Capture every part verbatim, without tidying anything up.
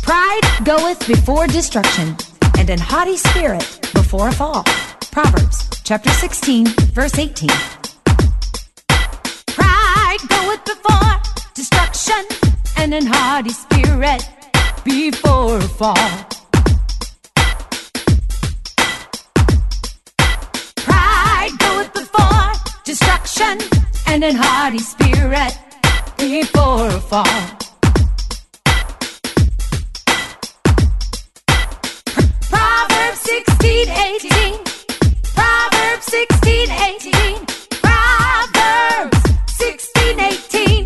Pride goeth before destruction, and an haughty spirit before a fall. Proverbs chapter sixteen, verse eighteen. Pride goeth before destruction, and an haughty spirit before a fall. Pride goeth before destruction, and an haughty spirit before a fall. Proverbs sixteen, eighteen. Proverbs sixteen, eighteen. Proverbs sixteen, eighteen.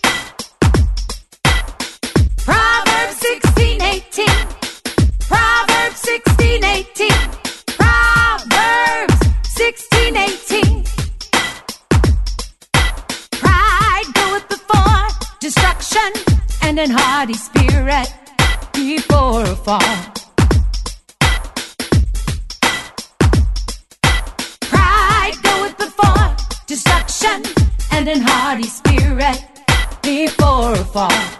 Proverbs sixteen, eighteen. Proverbs sixteen, eighteen. Proverbs sixteen, eighteen. Pride goeth before destruction, and an haughty spirit before a fall. Destruction, and an haughty spirit before a fall.